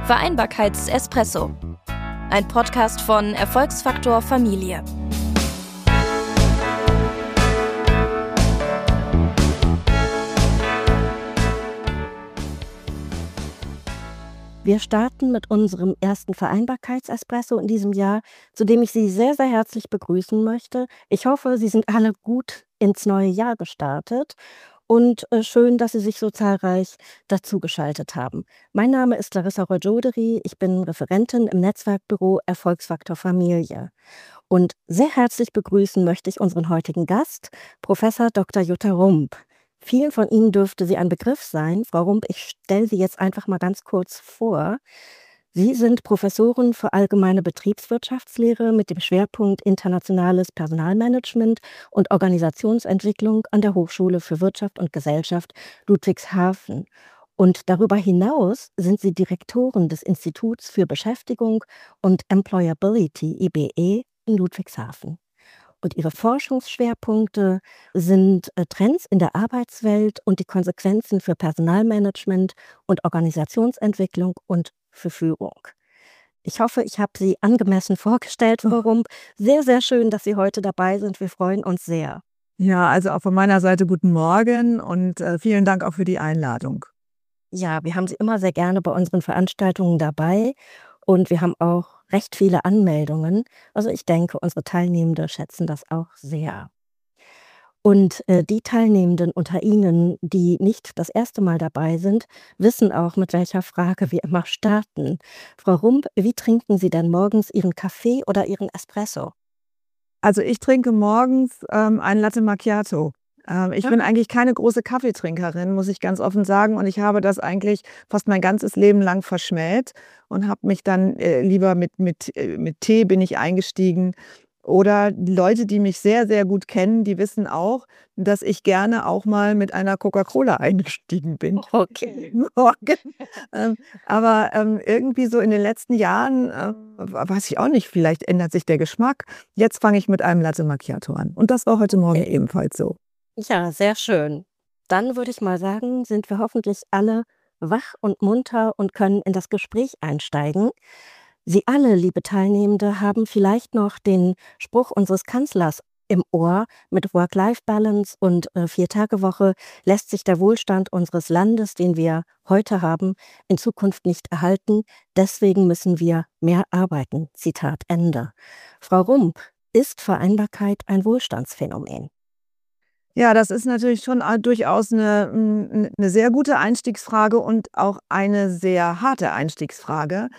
Vereinbarkeits-Espresso. Ein Podcast von Erfolgsfaktor Familie. Wir starten mit unserem ersten Vereinbarkeits-Espresso in diesem Jahr, zu dem ich Sie sehr, sehr herzlich begrüßen möchte. Ich hoffe, Sie sind alle gut ins neue Jahr gestartet und schön, dass Sie sich so zahlreich dazugeschaltet haben. Mein Name ist Larissa Rojoderi, ich bin Referentin im Netzwerkbüro Erfolgsfaktor Familie. Und sehr herzlich begrüßen möchte ich unseren heutigen Gast, Professor Dr. Jutta Rump. Vielen von Ihnen dürfte sie ein Begriff sein. Frau Rump, ich stelle Sie jetzt einfach mal ganz kurz vor. Sie sind Professorin für allgemeine Betriebswirtschaftslehre mit dem Schwerpunkt internationales Personalmanagement und Organisationsentwicklung an der Hochschule für Wirtschaft und Gesellschaft Ludwigshafen. Und darüber hinaus sind Sie Direktorin des Instituts für Beschäftigung und Employability IBE in Ludwigshafen. Und ihre Forschungsschwerpunkte sind Trends in der Arbeitswelt und die Konsequenzen für Personalmanagement und Organisationsentwicklung und für Führung. Ich hoffe, ich habe Sie angemessen vorgestellt, Frau Rump. Sehr, sehr schön, dass Sie heute dabei sind. Wir freuen uns sehr. Ja, also auch von meiner Seite guten Morgen und vielen Dank auch für die Einladung. Ja, wir haben Sie immer sehr gerne bei unseren Veranstaltungen dabei und wir haben auch recht viele Anmeldungen. Also ich denke, unsere Teilnehmenden schätzen das auch sehr. Und die Teilnehmenden unter Ihnen, die nicht das erste Mal dabei sind, wissen auch, mit welcher Frage wir immer starten. Frau Rump, wie trinken Sie denn morgens Ihren Kaffee oder Ihren Espresso? Also ich trinke morgens ein Latte Macchiato. Ich bin eigentlich keine große Kaffeetrinkerin, muss ich ganz offen sagen. Und ich habe das eigentlich fast mein ganzes Leben lang verschmäht und habe mich dann lieber mit Tee bin ich eingestiegen. Oder Leute, die mich sehr, sehr gut kennen, die wissen auch, dass ich gerne auch mal mit einer Coca-Cola eingestiegen bin. Okay. Aber irgendwie so in den letzten Jahren, weiß ich auch nicht, vielleicht ändert sich der Geschmack. Jetzt fange ich mit einem Latte Macchiato an. Und das war heute Morgen ebenfalls so. Ja, sehr schön. Dann würde ich mal sagen, sind wir hoffentlich alle wach und munter und können in das Gespräch einsteigen. Sie alle, liebe Teilnehmende, haben vielleicht noch den Spruch unseres Kanzlers im Ohr: Mit Work-Life-Balance und 4-Tage-Woche lässt sich der Wohlstand unseres Landes, den wir heute haben, in Zukunft nicht erhalten. Deswegen müssen wir mehr arbeiten. Zitat Ende. Frau Rump, ist Vereinbarkeit ein Wohlstandsphänomen? Ja, das ist natürlich schon durchaus eine sehr gute Einstiegsfrage und auch eine sehr harte Einstiegsfrage.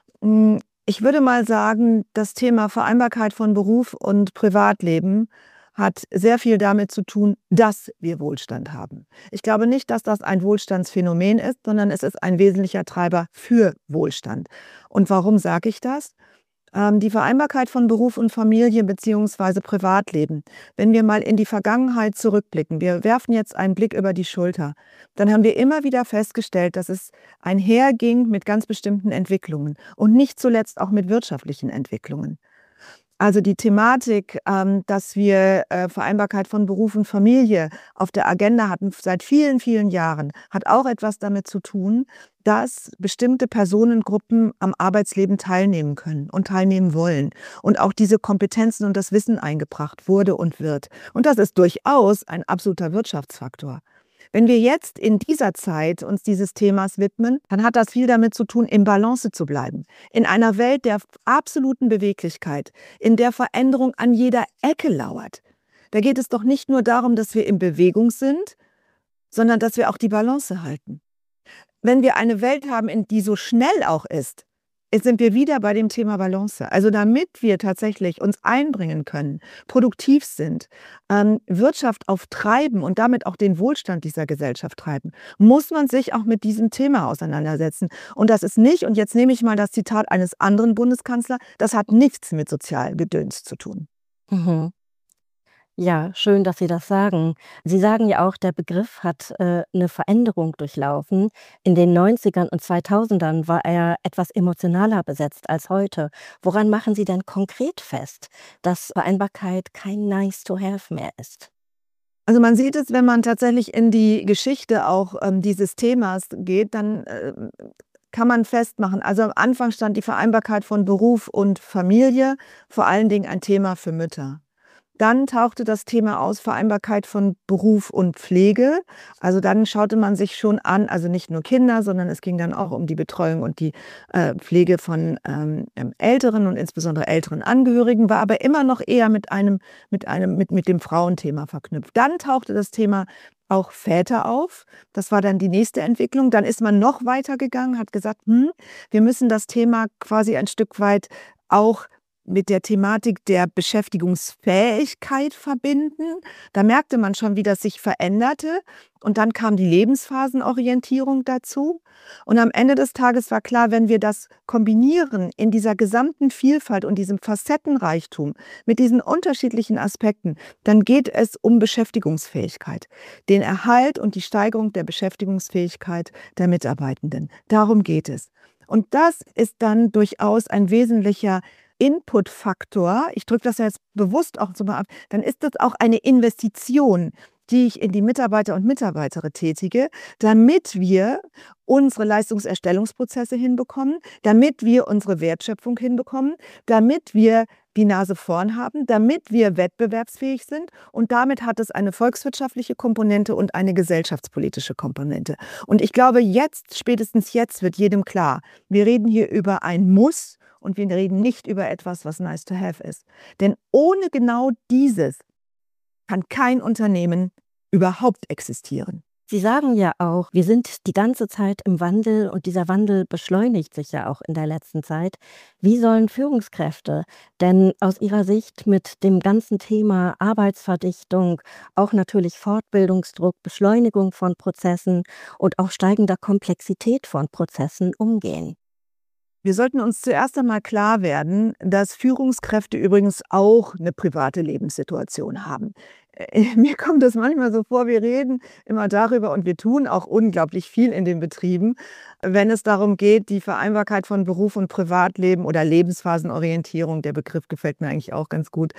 Ich würde mal sagen, das Thema Vereinbarkeit von Beruf und Privatleben hat sehr viel damit zu tun, dass wir Wohlstand haben. Ich glaube nicht, dass das ein Wohlstandsphänomen ist, sondern es ist ein wesentlicher Treiber für Wohlstand. Und warum sage ich das? Die Vereinbarkeit von Beruf und Familie bzw. Privatleben. Wenn wir mal in die Vergangenheit zurückblicken, wir werfen jetzt einen Blick über die Schulter, dann haben wir immer wieder festgestellt, dass es einherging mit ganz bestimmten Entwicklungen und nicht zuletzt auch mit wirtschaftlichen Entwicklungen. Also die Thematik, dass wir Vereinbarkeit von Beruf und Familie auf der Agenda hatten seit vielen, vielen Jahren, hat auch etwas damit zu tun, dass bestimmte Personengruppen am Arbeitsleben teilnehmen können und teilnehmen wollen und auch diese Kompetenzen und das Wissen eingebracht wurde und wird. Und das ist durchaus ein absoluter Wirtschaftsfaktor. Wenn wir jetzt in dieser Zeit uns dieses Themas widmen, dann hat das viel damit zu tun, im Balance zu bleiben. In einer Welt der absoluten Beweglichkeit, in der Veränderung an jeder Ecke lauert. Da geht es doch nicht nur darum, dass wir in Bewegung sind, sondern dass wir auch die Balance halten. Wenn wir eine Welt haben, in die so schnell auch ist, sind wir wieder bei dem Thema Balance. Also damit wir tatsächlich uns einbringen können, produktiv sind, Wirtschaft auftreiben und damit auch den Wohlstand dieser Gesellschaft treiben, muss man sich auch mit diesem Thema auseinandersetzen. Und das ist nicht, und jetzt nehme ich mal das Zitat eines anderen Bundeskanzlers, das hat nichts mit Sozialgedöns zu tun. Mhm. Ja, schön, dass Sie das sagen. Sie sagen ja auch, der Begriff hat eine Veränderung durchlaufen. In den 90ern und 2000ern war er etwas emotionaler besetzt als heute. Woran machen Sie denn konkret fest, dass Vereinbarkeit kein Nice to have mehr ist? Also man sieht es, wenn man tatsächlich in die Geschichte auch dieses Themas geht, dann kann man festmachen. Also am Anfang stand die Vereinbarkeit von Beruf und Familie, vor allen Dingen ein Thema für Mütter. Dann tauchte das Thema aus, Vereinbarkeit von Beruf und Pflege. Also dann schaute man sich schon an, also nicht nur Kinder, sondern es ging dann auch um die Betreuung und die Pflege von älteren und insbesondere älteren Angehörigen, war aber immer noch eher mit dem Frauenthema verknüpft. Dann tauchte das Thema auch Väter auf. Das war dann die nächste Entwicklung. Dann ist man noch weiter gegangen, hat gesagt, wir müssen das Thema quasi ein Stück weit auch mit der Thematik der Beschäftigungsfähigkeit verbinden. Da merkte man schon, wie das sich veränderte. Und dann kam die Lebensphasenorientierung dazu. Und am Ende des Tages war klar, wenn wir das kombinieren in dieser gesamten Vielfalt und diesem Facettenreichtum mit diesen unterschiedlichen Aspekten, dann geht es um Beschäftigungsfähigkeit, den Erhalt und die Steigerung der Beschäftigungsfähigkeit der Mitarbeitenden. Darum geht es. Und das ist dann durchaus ein wesentlicher Inputfaktor, ich drücke das ja jetzt bewusst auch so mal ab, dann ist das auch eine Investition, die ich in die Mitarbeiter und Mitarbeiterinnen tätige, damit wir unsere Leistungserstellungsprozesse hinbekommen, damit wir unsere Wertschöpfung hinbekommen, damit wir die Nase vorn haben, damit wir wettbewerbsfähig sind, und damit hat es eine volkswirtschaftliche Komponente und eine gesellschaftspolitische Komponente. Und ich glaube, jetzt, spätestens jetzt wird jedem klar, wir reden hier über ein Muss und wir reden nicht über etwas, was nice to have ist. Denn ohne genau dieses kann kein Unternehmen überhaupt existieren. Sie sagen ja auch, wir sind die ganze Zeit im Wandel und dieser Wandel beschleunigt sich ja auch in der letzten Zeit. Wie sollen Führungskräfte denn aus Ihrer Sicht mit dem ganzen Thema Arbeitsverdichtung, auch natürlich Fortbildungsdruck, Beschleunigung von Prozessen und auch steigender Komplexität von Prozessen umgehen? Wir sollten uns zuerst einmal klar werden, dass Führungskräfte übrigens auch eine private Lebenssituation haben. Mir kommt das manchmal so vor, wir reden immer darüber und wir tun auch unglaublich viel in den Betrieben, wenn es darum geht, die Vereinbarkeit von Beruf und Privatleben oder Lebensphasenorientierung, der Begriff gefällt mir eigentlich auch ganz gut,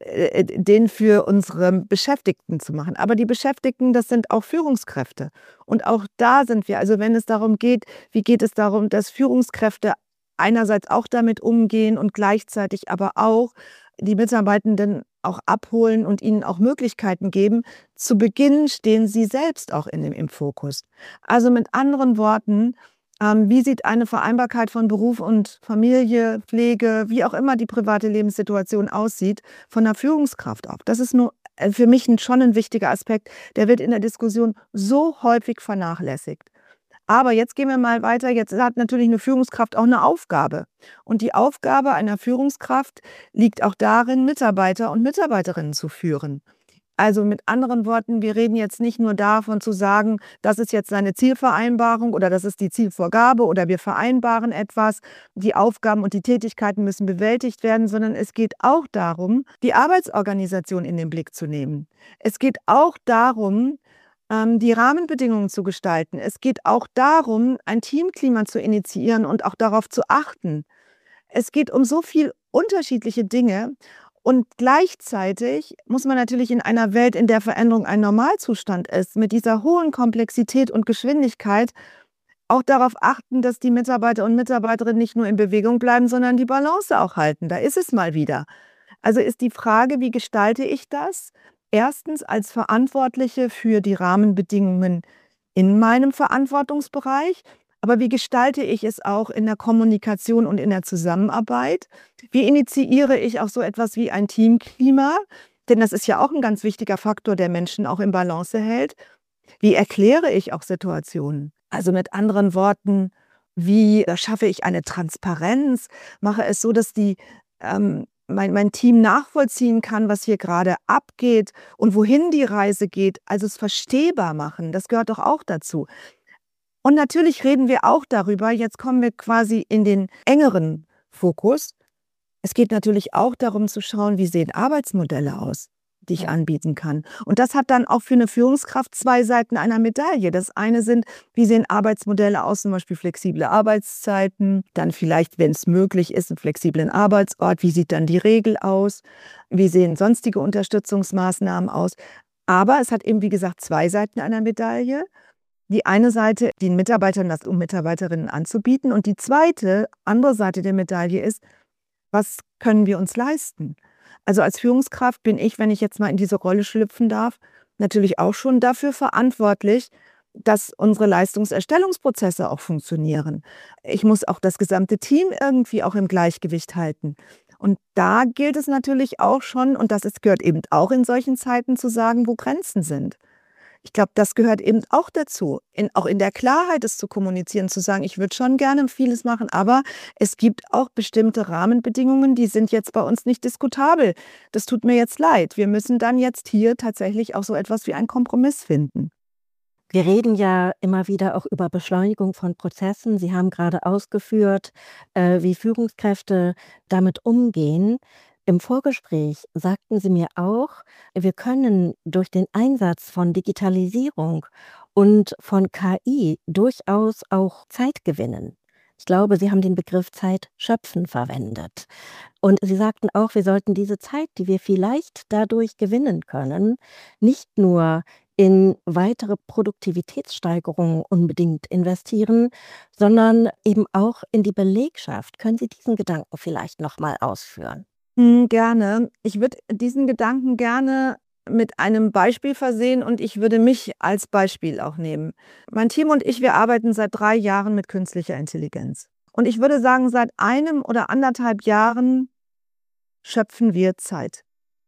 den für unsere Beschäftigten zu machen. Aber die Beschäftigten, das sind auch Führungskräfte. Und auch da sind wir, also wenn es darum geht, wie geht es darum, dass Führungskräfte einerseits auch damit umgehen und gleichzeitig aber auch die Mitarbeitenden auch abholen und ihnen auch Möglichkeiten geben. Zu Beginn stehen sie selbst auch im Fokus. Also mit anderen Worten, wie sieht eine Vereinbarkeit von Beruf und Familie, Pflege, wie auch immer die private Lebenssituation aussieht, von der Führungskraft auf? Das ist nur für mich schon ein wichtiger Aspekt. Der wird in der Diskussion so häufig vernachlässigt. Aber jetzt gehen wir mal weiter. Jetzt hat natürlich eine Führungskraft auch eine Aufgabe. Und die Aufgabe einer Führungskraft liegt auch darin, Mitarbeiter und Mitarbeiterinnen zu führen. Also mit anderen Worten, wir reden jetzt nicht nur davon zu sagen, das ist jetzt eine Zielvereinbarung oder das ist die Zielvorgabe oder wir vereinbaren etwas, die Aufgaben und die Tätigkeiten müssen bewältigt werden, sondern es geht auch darum, die Arbeitsorganisation in den Blick zu nehmen. Es geht auch darum, die Rahmenbedingungen zu gestalten. Es geht auch darum, ein Teamklima zu initiieren und auch darauf zu achten. Es geht um so viel unterschiedliche Dinge und gleichzeitig muss man natürlich in einer Welt, in der Veränderung ein Normalzustand ist, mit dieser hohen Komplexität und Geschwindigkeit auch darauf achten, dass die Mitarbeiter und Mitarbeiterinnen nicht nur in Bewegung bleiben, sondern die Balance auch halten. Da ist es mal wieder. Also ist die Frage, wie gestalte ich das? Erstens als Verantwortliche für die Rahmenbedingungen in meinem Verantwortungsbereich, aber wie gestalte ich es auch in der Kommunikation und in der Zusammenarbeit? Wie initiiere ich auch so etwas wie ein Teamklima? Denn das ist ja auch ein ganz wichtiger Faktor, der Menschen auch in Balance hält. Wie erkläre ich auch Situationen? Also mit anderen Worten, wie schaffe ich eine Transparenz? Mache es so, dass mein Team nachvollziehen kann, was hier gerade abgeht und wohin die Reise geht, also es verstehbar machen, das gehört doch auch dazu. Und natürlich reden wir auch darüber, jetzt kommen wir quasi in den engeren Fokus. Es geht natürlich auch darum zu schauen, wie sehen Arbeitsmodelle aus, die ich anbieten kann. Und das hat dann auch für eine Führungskraft zwei Seiten einer Medaille. Das eine sind, wie sehen Arbeitsmodelle aus, zum Beispiel flexible Arbeitszeiten, dann vielleicht, wenn es möglich ist, einen flexiblen Arbeitsort, wie sieht dann die Regel aus, wie sehen sonstige Unterstützungsmaßnahmen aus. Aber es hat eben, wie gesagt, zwei Seiten einer Medaille. Die eine Seite, den Mitarbeitern das um Mitarbeiterinnen anzubieten. Und die zweite, andere Seite der Medaille ist, was können wir uns leisten? Also als Führungskraft bin ich, wenn ich jetzt mal in diese Rolle schlüpfen darf, natürlich auch schon dafür verantwortlich, dass unsere Leistungserstellungsprozesse auch funktionieren. Ich muss auch das gesamte Team irgendwie auch im Gleichgewicht halten. Und da gilt es natürlich auch schon, und gehört eben auch in solchen Zeiten zu sagen, wo Grenzen sind. Ich glaube, das gehört eben auch dazu, auch in der Klarheit es zu kommunizieren, zu sagen, ich würde schon gerne vieles machen, aber es gibt auch bestimmte Rahmenbedingungen, die sind jetzt bei uns nicht diskutabel. Das tut mir jetzt leid. Wir müssen dann jetzt hier tatsächlich auch so etwas wie einen Kompromiss finden. Wir reden ja immer wieder auch über Beschleunigung von Prozessen. Sie haben gerade ausgeführt, wie Führungskräfte damit umgehen. Im Vorgespräch sagten Sie mir auch, wir können durch den Einsatz von Digitalisierung und von KI durchaus auch Zeit gewinnen. Ich glaube, Sie haben den Begriff Zeit schöpfen verwendet. Und Sie sagten auch, wir sollten diese Zeit, die wir vielleicht dadurch gewinnen können, nicht nur in weitere Produktivitätssteigerungen unbedingt investieren, sondern eben auch in die Belegschaft. Können Sie diesen Gedanken vielleicht noch mal ausführen? Gerne. Ich würde diesen Gedanken gerne mit einem Beispiel versehen und ich würde mich als Beispiel auch nehmen. Mein Team und ich, wir arbeiten seit 3 Jahren mit künstlicher Intelligenz. Und ich würde sagen, seit 1 oder 1,5 Jahren schöpfen wir Zeit.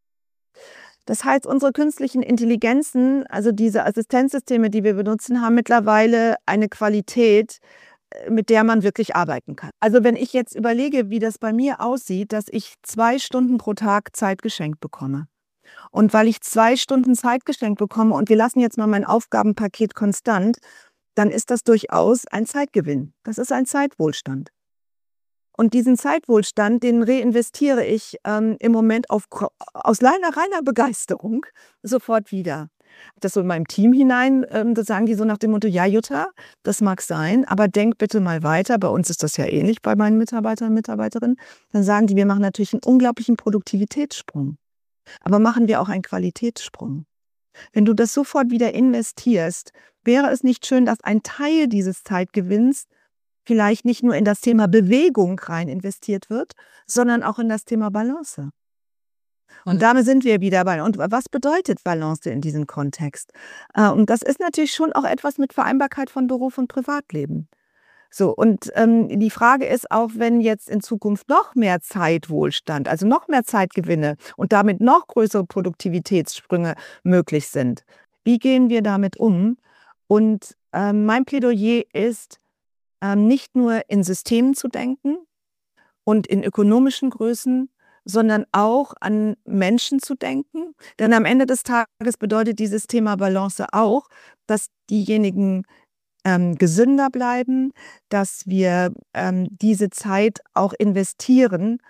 Das heißt, unsere künstlichen Intelligenzen, also diese Assistenzsysteme, die wir benutzen, haben mittlerweile eine Qualität, mit der man wirklich arbeiten kann. Also wenn ich jetzt überlege, wie das bei mir aussieht, dass ich 2 Stunden pro Tag Zeit geschenkt bekomme. Und weil ich 2 Stunden Zeit geschenkt bekomme und wir lassen jetzt mal mein Aufgabenpaket konstant, dann ist das durchaus ein Zeitgewinn. Das ist ein Zeitwohlstand. Und diesen Zeitwohlstand, den reinvestiere ich im Moment aus reiner Begeisterung sofort wieder. Das so in meinem Team hinein, da sagen die so nach dem Motto, ja Jutta, das mag sein, aber denk bitte mal weiter. Bei uns ist das ja ähnlich bei meinen Mitarbeitern und Mitarbeiterinnen. Dann sagen die, wir machen natürlich einen unglaublichen Produktivitätssprung. Aber machen wir auch einen Qualitätssprung. Wenn du das sofort wieder investierst, wäre es nicht schön, dass ein Teil dieses Zeitgewinns vielleicht nicht nur in das Thema Bewegung rein investiert wird, sondern auch in das Thema Balance. Und damit sind wir wieder bei. Und was bedeutet Balance in diesem Kontext? Und das ist natürlich schon auch etwas mit Vereinbarkeit von Beruf und Privatleben. So, und die Frage ist auch, wenn jetzt in Zukunft noch mehr Zeitwohlstand, also noch mehr Zeitgewinne und damit noch größere Produktivitätssprünge möglich sind, wie gehen wir damit um? Und mein Plädoyer ist, nicht nur in Systemen zu denken und in ökonomischen Größen, sondern auch an Menschen zu denken. Denn am Ende des Tages bedeutet dieses Thema Balance auch, dass diejenigen gesünder bleiben, dass wir diese Zeit auch investieren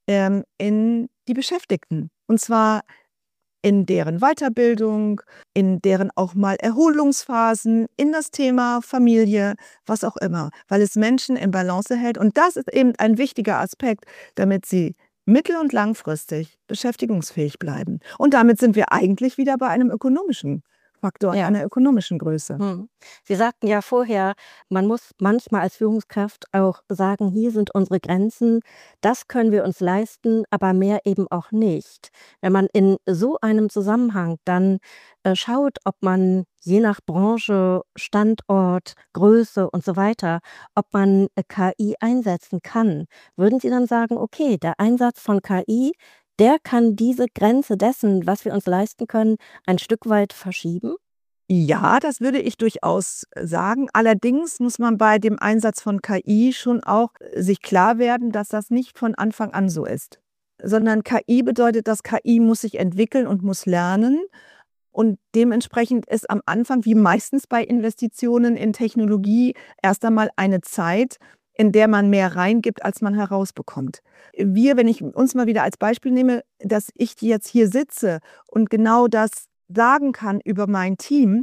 in die Beschäftigten. Und zwar in deren Weiterbildung, in deren auch mal Erholungsphasen, in das Thema Familie, was auch immer, weil es Menschen in Balance hält. Und das ist eben ein wichtiger Aspekt, damit sie mittel- und langfristig beschäftigungsfähig bleiben. Und damit sind wir eigentlich wieder bei einem ökonomischen Faktor, einer ökonomischen Größe. Sie sagten ja vorher, man muss manchmal als Führungskraft auch sagen, hier sind unsere Grenzen, das können wir uns leisten, aber mehr eben auch nicht. Wenn man in so einem Zusammenhang dann schaut, ob man je nach Branche, Standort, Größe und so weiter, ob man KI einsetzen kann, würden Sie dann sagen, okay, der Einsatz von KI, der kann diese Grenze dessen, was wir uns leisten können, ein Stück weit verschieben? Ja, das würde ich durchaus sagen. Allerdings muss man bei dem Einsatz von KI schon auch sich klar werden, dass das nicht von Anfang an so ist. Sondern KI bedeutet, dass KI muss sich entwickeln und muss lernen. Und dementsprechend ist am Anfang, wie meistens bei Investitionen in Technologie, erst einmal eine Zeit, in der man mehr reingibt, als man herausbekommt. Wenn ich uns mal wieder als Beispiel nehme, dass ich jetzt hier sitze und genau das sagen kann über mein Team,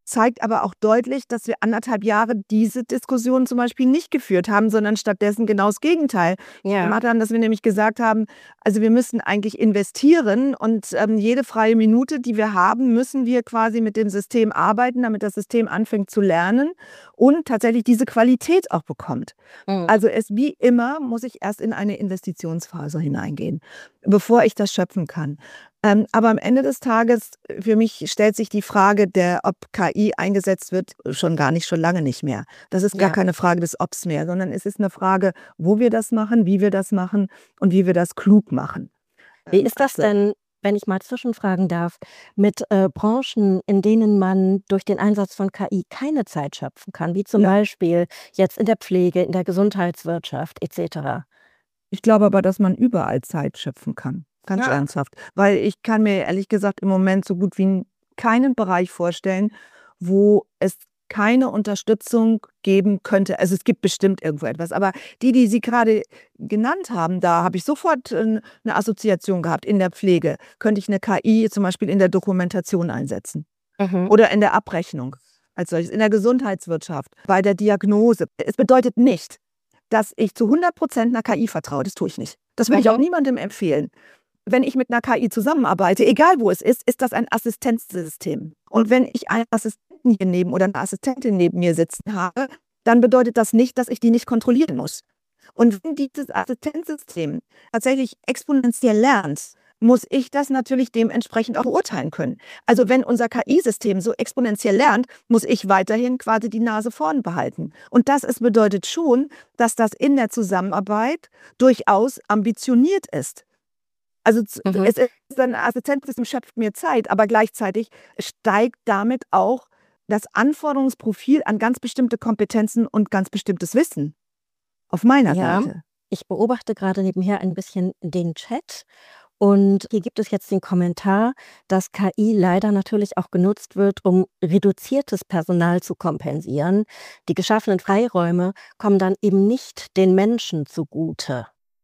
zeigt aber auch deutlich, dass wir 1,5 Jahre diese Diskussion zum Beispiel nicht geführt haben, sondern stattdessen genau das Gegenteil gemacht haben, dass wir nämlich gesagt haben, also wir müssen eigentlich investieren und jede freie Minute, die wir haben, müssen wir quasi mit dem System arbeiten, damit das System anfängt zu lernen und tatsächlich diese Qualität auch bekommt. Also wie immer muss ich erst in eine Investitionsphase hineingehen, bevor ich das schöpfen kann. Aber am Ende des Tages, für mich stellt sich die Frage, ob KI eingesetzt wird, schon lange nicht mehr. Das ist gar keine Frage des Obs mehr, sondern es ist eine Frage, wo wir das machen, wie wir das machen und wie wir das klug machen. Wie ist das denn, wenn ich mal zwischenfragen darf, mit Branchen, in denen man durch den Einsatz von KI keine Zeit schöpfen kann, wie zum Beispiel jetzt in der Pflege, in der Gesundheitswirtschaft etc.? Ich glaube aber, dass man überall Zeit schöpfen kann. Ganz ernsthaft. Weil ich kann mir ehrlich gesagt im Moment so gut wie keinen Bereich vorstellen, wo es keine Unterstützung geben könnte. Also es gibt bestimmt irgendwo etwas, aber die Sie gerade genannt haben, da habe ich sofort eine Assoziation gehabt. In der Pflege könnte ich eine KI zum Beispiel in der Dokumentation einsetzen oder in der Abrechnung als solches, in der Gesundheitswirtschaft, bei der Diagnose. Es bedeutet nicht, dass ich zu 100% einer KI vertraue. Das tue ich nicht. Das will ich auch niemandem empfehlen. Wenn ich mit einer KI zusammenarbeite, egal wo es ist das ein Assistenzsystem. Und wenn ich einen Assistenten hier neben oder eine Assistentin neben mir sitzen habe, dann bedeutet das nicht, dass ich die nicht kontrollieren muss. Und wenn dieses Assistenzsystem tatsächlich exponentiell lernt, muss ich das natürlich dementsprechend auch beurteilen können. Also wenn unser KI-System so exponentiell lernt, muss ich weiterhin quasi die Nase vorn behalten. Und das bedeutet schon, dass das in der Zusammenarbeit durchaus ambitioniert ist. Also es ist ein Assistenzsystem, schöpft mir Zeit, aber gleichzeitig steigt damit auch das Anforderungsprofil an ganz bestimmte Kompetenzen und ganz bestimmtes Wissen auf meiner Seite. Ich beobachte gerade nebenher ein bisschen den Chat und hier gibt es jetzt den Kommentar, dass KI leider natürlich auch genutzt wird, um reduziertes Personal zu kompensieren. Die geschaffenen Freiräume kommen dann eben nicht den Menschen zugute.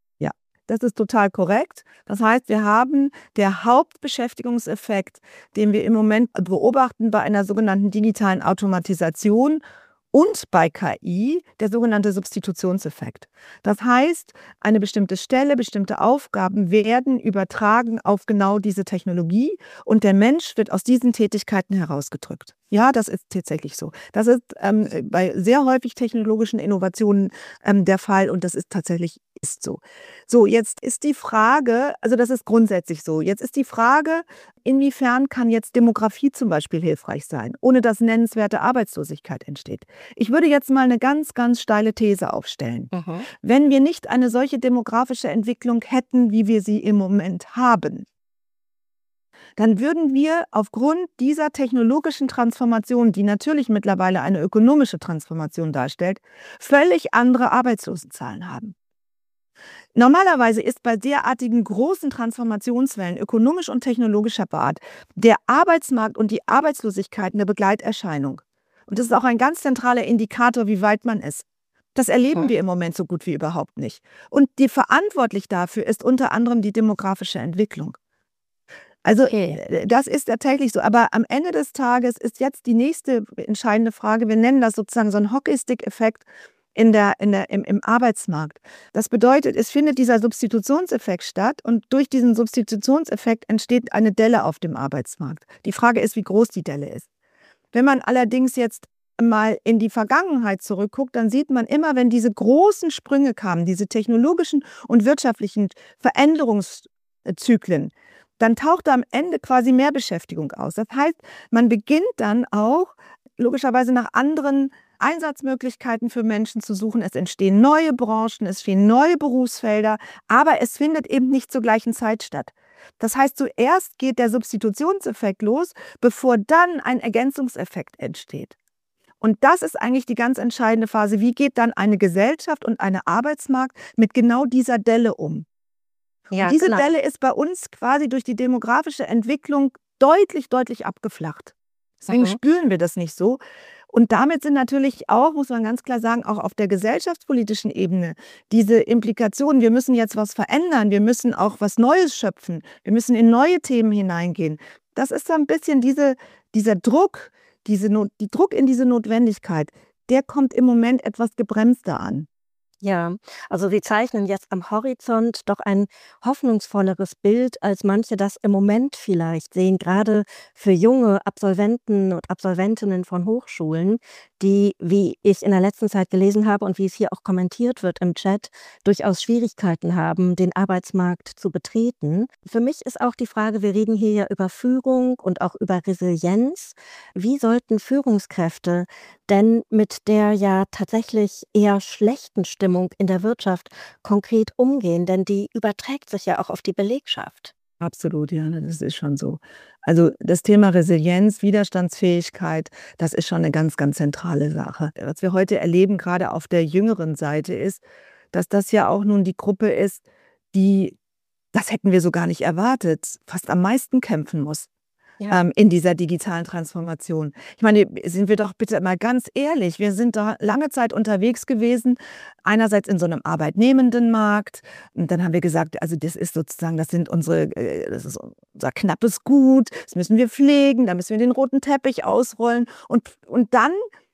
Das ist total korrekt. Das heißt, wir haben der Hauptbeschäftigungseffekt, den wir im Moment beobachten bei einer sogenannten digitalen Automatisation und bei KI, der sogenannte Substitutionseffekt. Das heißt, eine bestimmte Stelle, bestimmte Aufgaben werden übertragen auf genau diese Technologie und der Mensch wird aus diesen Tätigkeiten herausgedrückt. Ja, das ist tatsächlich so. Das ist bei sehr häufig technologischen Innovationen der Fall und das ist tatsächlich so. So, jetzt ist die Frage, also das ist grundsätzlich so, jetzt ist die Frage, inwiefern kann jetzt Demografie zum Beispiel hilfreich sein, ohne dass nennenswerte Arbeitslosigkeit entsteht. Ich würde jetzt mal eine ganz, ganz steile These aufstellen. Wenn wir nicht eine solche demografische Entwicklung hätten, wie wir sie im Moment haben, dann würden wir aufgrund dieser technologischen Transformation, die natürlich mittlerweile eine ökonomische Transformation darstellt, völlig andere Arbeitslosenzahlen haben. Normalerweise ist bei derartigen großen Transformationswellen ökonomisch und technologischer Art der Arbeitsmarkt und die Arbeitslosigkeit eine Begleiterscheinung. Und das ist auch ein ganz zentraler Indikator, wie weit man ist. Das erleben wir im Moment so gut wie überhaupt nicht. Und verantwortlich dafür ist unter anderem die demografische Entwicklung. Also das ist tatsächlich so. Aber am Ende des Tages ist jetzt die nächste entscheidende Frage, wir nennen das sozusagen so einen Hockeystick-Effekt im Arbeitsmarkt. Das bedeutet, es findet dieser Substitutionseffekt statt und durch diesen Substitutionseffekt entsteht eine Delle auf dem Arbeitsmarkt. Die Frage ist, wie groß die Delle ist. Wenn man allerdings jetzt mal in die Vergangenheit zurückguckt, dann sieht man immer, wenn diese großen Sprünge kamen, diese technologischen und wirtschaftlichen Veränderungszyklen, dann tauchte am Ende quasi mehr Beschäftigung aus. Das heißt, man beginnt dann auch logischerweise nach anderen Einsatzmöglichkeiten für Menschen zu suchen. Es entstehen neue Branchen, es entstehen neue Berufsfelder, aber es findet eben nicht zur gleichen Zeit statt. Das heißt, zuerst geht der Substitutionseffekt los, bevor dann ein Ergänzungseffekt entsteht. Und das ist eigentlich die ganz entscheidende Phase. Wie geht dann eine Gesellschaft und ein Arbeitsmarkt mit genau dieser Delle um? Ja, und diese genau. Delle ist bei uns quasi durch die demografische Entwicklung deutlich, deutlich abgeflacht. Deswegen spüren wir das nicht so. Und damit sind natürlich auch, muss man ganz klar sagen, auch auf der gesellschaftspolitischen Ebene diese Implikationen, wir müssen jetzt was verändern, wir müssen auch was Neues schöpfen, wir müssen in neue Themen hineingehen. Das ist so ein bisschen dieser Druck, die Druck in diese Notwendigkeit, der kommt im Moment etwas gebremster an. Ja, also Sie zeichnen jetzt am Horizont doch ein hoffnungsvolleres Bild, als manche das im Moment vielleicht sehen, gerade für junge Absolventen und Absolventinnen von Hochschulen, die, wie ich in der letzten Zeit gelesen habe und wie es hier auch kommentiert wird im Chat, durchaus Schwierigkeiten haben, den Arbeitsmarkt zu betreten. Für mich ist auch die Frage, wir reden hier ja über Führung und auch über Resilienz. Wie sollten Führungskräfte denn mit der ja tatsächlich eher schlechten Stimmung in der Wirtschaft konkret umgehen? Denn die überträgt sich ja auch auf die Belegschaft. Absolut, ja, das ist schon so. Also das Thema Resilienz, Widerstandsfähigkeit, das ist schon eine ganz, ganz zentrale Sache. Was wir heute erleben, gerade auf der jüngeren Seite, ist, dass das ja auch nun die Gruppe ist, die, das hätten wir so gar nicht erwartet, fast am meisten kämpfen muss. Ja. In dieser digitalen Transformation. Ich meine, sind wir doch bitte mal ganz ehrlich, wir sind da lange Zeit unterwegs gewesen, einerseits in so einem Arbeitnehmendenmarkt, und dann haben wir gesagt, also das ist sozusagen, das ist unser knappes Gut, das müssen wir pflegen, da müssen wir den roten Teppich ausrollen und dann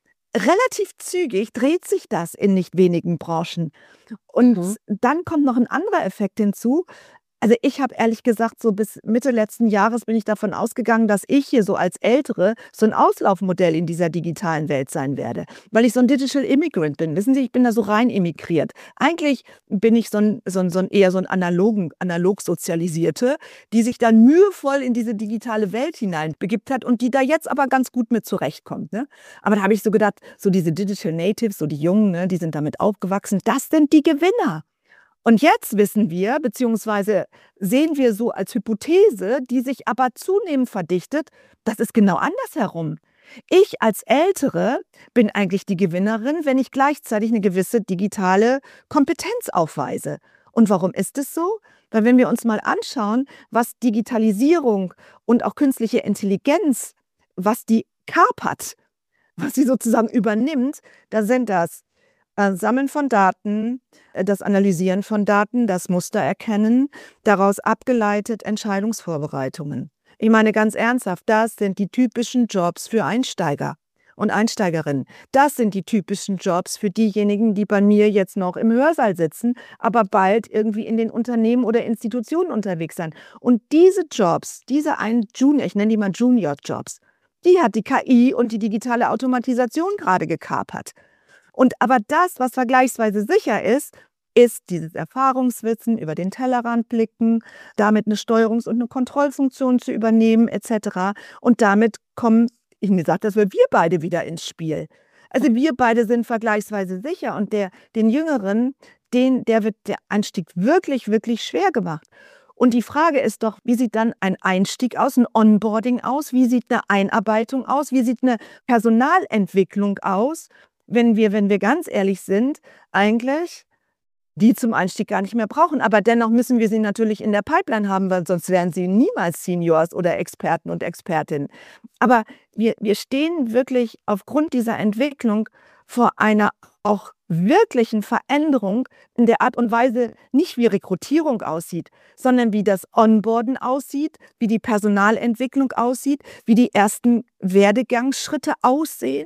relativ zügig dreht sich das in nicht wenigen Branchen. Und dann kommt noch ein anderer Effekt hinzu. Also ich habe ehrlich gesagt, so bis Mitte letzten Jahres bin ich davon ausgegangen, dass ich hier so als Ältere so ein Auslaufmodell in dieser digitalen Welt sein werde, weil ich so ein Digital Immigrant bin. Wissen Sie, ich bin da so rein emigriert. Eigentlich bin ich eher so ein analog Sozialisierte, die sich dann mühevoll in diese digitale Welt hineinbegibt hat und die da jetzt aber ganz gut mit zurechtkommt. Ne? Aber da habe ich so gedacht, so diese Digital Natives, so die Jungen, ne, die sind damit aufgewachsen, das sind die Gewinner. Und jetzt wissen wir, beziehungsweise sehen wir so als Hypothese, die sich aber zunehmend verdichtet, das ist genau andersherum. Ich als Ältere bin eigentlich die Gewinnerin, wenn ich gleichzeitig eine gewisse digitale Kompetenz aufweise. Und warum ist es so? Weil wenn wir uns mal anschauen, was Digitalisierung und auch künstliche Intelligenz, was die kapert, was sie sozusagen übernimmt, da sind das Sammeln von Daten, das Analysieren von Daten, das Muster erkennen, daraus abgeleitet Entscheidungsvorbereitungen. Ich meine ganz ernsthaft, das sind die typischen Jobs für Einsteiger und Einsteigerinnen. Das sind die typischen Jobs für diejenigen, die bei mir jetzt noch im Hörsaal sitzen, aber bald irgendwie in den Unternehmen oder Institutionen unterwegs sind. Und diese Jobs, diese einen Junior, ich nenne die mal Junior-Jobs, die hat die KI und die digitale Automatisation gerade gekapert. Und aber das, was vergleichsweise sicher ist dieses Erfahrungswissen, über den Tellerrand blicken, damit eine Steuerungs- und eine Kontrollfunktion zu übernehmen etc. Und damit kommen, ich mir sagt, dass wir beide wieder ins Spiel. Also wir beide sind vergleichsweise sicher und den Jüngeren, der wird der Einstieg wirklich, wirklich schwer gemacht. Und die Frage ist doch, wie sieht dann ein Einstieg aus, ein Onboarding aus, wie sieht eine Einarbeitung aus, wie sieht eine Personalentwicklung aus? Wenn wir ganz ehrlich sind, eigentlich die zum Einstieg gar nicht mehr brauchen. Aber dennoch müssen wir sie natürlich in der Pipeline haben, weil sonst wären sie niemals Seniors oder Experten und Expertinnen. Aber wir stehen wirklich aufgrund dieser Entwicklung vor einer auch wirklichen Veränderung in der Art und Weise, nicht wie Rekrutierung aussieht, sondern wie das Onboarden aussieht, wie die Personalentwicklung aussieht, wie die ersten Werdegangsschritte aussehen.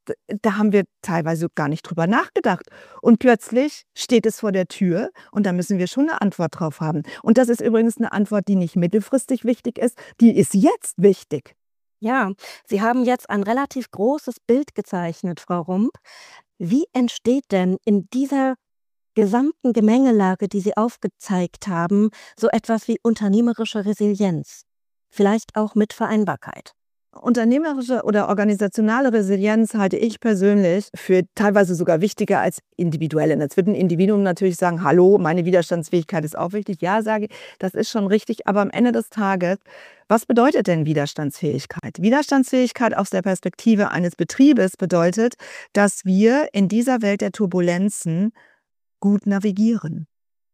Da haben wir teilweise gar nicht drüber nachgedacht. Und plötzlich steht es vor der Tür und da müssen wir schon eine Antwort drauf haben. Und das ist übrigens eine Antwort, die nicht mittelfristig wichtig ist, die ist jetzt wichtig. Ja, Sie haben jetzt ein relativ großes Bild gezeichnet, Frau Rump. Wie entsteht denn in dieser gesamten Gemengelage, die Sie aufgezeigt haben, so etwas wie unternehmerische Resilienz? Vielleicht auch mit Vereinbarkeit? Unternehmerische oder organisationale Resilienz halte ich persönlich für teilweise sogar wichtiger als individuelle. Jetzt wird ein Individuum natürlich sagen, hallo, meine Widerstandsfähigkeit ist auch wichtig. Ja, sage ich, das ist schon richtig. Aber am Ende des Tages, was bedeutet denn Widerstandsfähigkeit? Widerstandsfähigkeit aus der Perspektive eines Betriebes bedeutet, dass wir in dieser Welt der Turbulenzen gut navigieren.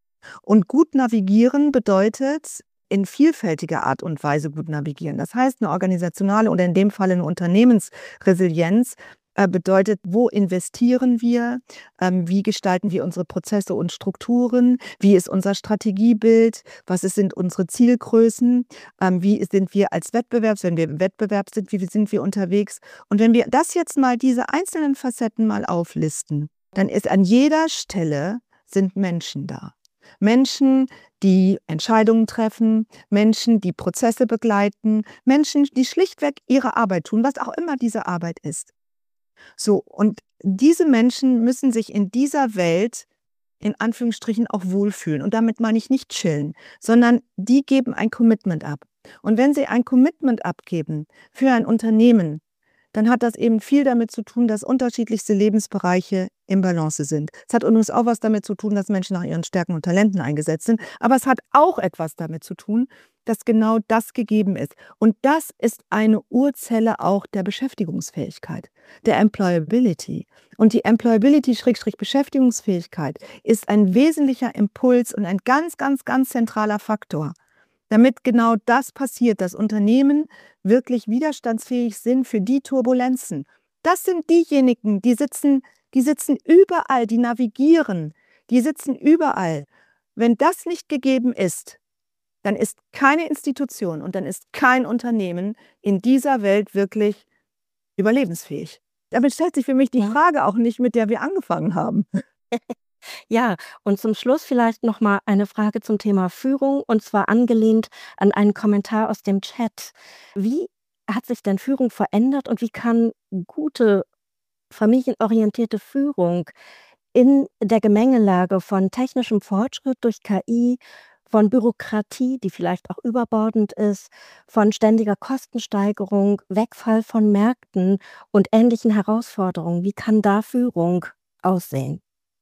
Und gut navigieren bedeutet, in vielfältiger Art und Weise gut navigieren. Das heißt, eine organisationale oder in dem Fall eine Unternehmensresilienz bedeutet, wo investieren wir, wie gestalten wir unsere Prozesse und Strukturen, wie ist unser Strategiebild, sind unsere Zielgrößen, wie sind wir als Wettbewerb, wenn wir im Wettbewerb sind, wie sind wir unterwegs. Und wenn wir das jetzt mal, diese einzelnen Facetten mal auflisten, dann ist an jeder Stelle sind Menschen da. Menschen, die Entscheidungen treffen, Menschen, die Prozesse begleiten, Menschen, die schlichtweg ihre Arbeit tun, was auch immer diese Arbeit ist. So, und diese Menschen müssen sich in dieser Welt in Anführungsstrichen auch wohlfühlen. Und damit meine ich nicht chillen, sondern die geben ein Commitment ab. Und wenn sie ein Commitment abgeben für ein Unternehmen, dann hat das eben viel damit zu tun, dass unterschiedlichste Lebensbereiche im Balance sind. Es hat übrigens auch was damit zu tun, dass Menschen nach ihren Stärken und Talenten eingesetzt sind. Aber es hat auch etwas damit zu tun, dass genau das gegeben ist. Und das ist eine Urzelle auch der Beschäftigungsfähigkeit, der Employability. Und die Employability-Beschäftigungsfähigkeit ist ein wesentlicher Impuls und ein ganz, ganz, ganz zentraler Faktor, damit genau das passiert, dass Unternehmen wirklich widerstandsfähig sind für die Turbulenzen. Das sind diejenigen, die sitzen überall, die navigieren, die sitzen überall. Wenn das nicht gegeben ist, dann ist keine Institution und dann ist kein Unternehmen in dieser Welt wirklich überlebensfähig. Damit stellt sich für mich die Frage auch nicht, mit der wir angefangen haben. Ja, und zum Schluss vielleicht noch mal eine Frage zum Thema Führung, und zwar angelehnt an einen Kommentar aus dem Chat. Wie hat sich denn Führung verändert und wie kann gute, familienorientierte Führung in der Gemengelage von technischem Fortschritt durch KI, von Bürokratie, die vielleicht auch überbordend ist, von ständiger Kostensteigerung, Wegfall von Märkten und ähnlichen Herausforderungen, wie kann da Führung aussehen?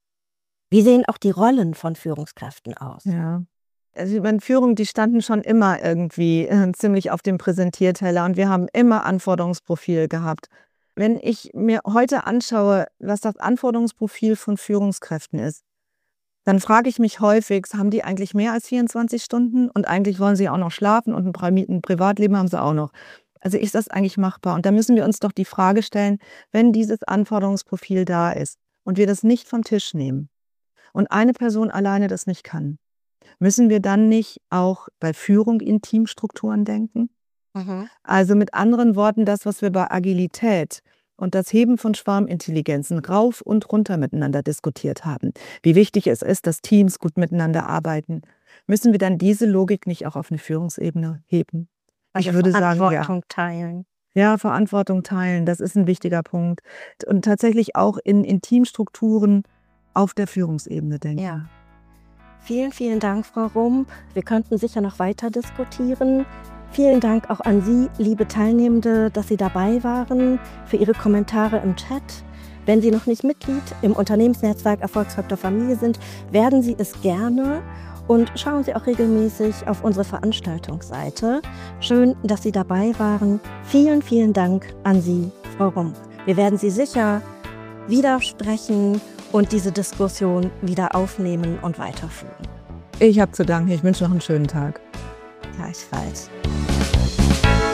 Wie sehen auch die Rollen von Führungskräften aus? Ja. Also ich meine, Führung, die standen schon immer irgendwie ziemlich auf dem Präsentierteller und wir haben immer Anforderungsprofil gehabt. Wenn ich mir heute anschaue, was das Anforderungsprofil von Führungskräften ist, dann frage ich mich häufig, haben die eigentlich mehr als 24 Stunden? Und eigentlich wollen sie auch noch schlafen und ein Privatleben haben sie auch noch. Also ist das eigentlich machbar? Und da müssen wir uns doch die Frage stellen, wenn dieses Anforderungsprofil da ist und wir das nicht vom Tisch nehmen und eine Person alleine das nicht kann, müssen wir dann nicht auch bei Führung in Teamstrukturen denken? Also mit anderen Worten, das, was wir bei Agilität und das Heben von Schwarmintelligenzen rauf und runter miteinander diskutiert haben, wie wichtig es ist, dass Teams gut miteinander arbeiten, müssen wir dann diese Logik nicht auch auf eine Führungsebene heben? Also Ich würde sagen, ja. Verantwortung teilen. Ja, Verantwortung teilen, das ist ein wichtiger Punkt. Und tatsächlich auch in Teamstrukturen auf der Führungsebene denken. Ja. Vielen, vielen Dank, Frau Rump. Wir könnten sicher noch weiter diskutieren. Vielen Dank auch an Sie, liebe Teilnehmende, dass Sie dabei waren, für Ihre Kommentare im Chat. Wenn Sie noch nicht Mitglied im Unternehmensnetzwerk Erfolgsfaktor Familie sind, werden Sie es gerne und schauen Sie auch regelmäßig auf unsere Veranstaltungsseite. Schön, dass Sie dabei waren. Vielen, vielen Dank an Sie, Frau Rump. Wir werden Sie sicher wieder sprechen und diese Diskussion wieder aufnehmen und weiterführen. Ich habe zu danken. Ich wünsche noch einen schönen Tag. Gleichfalls.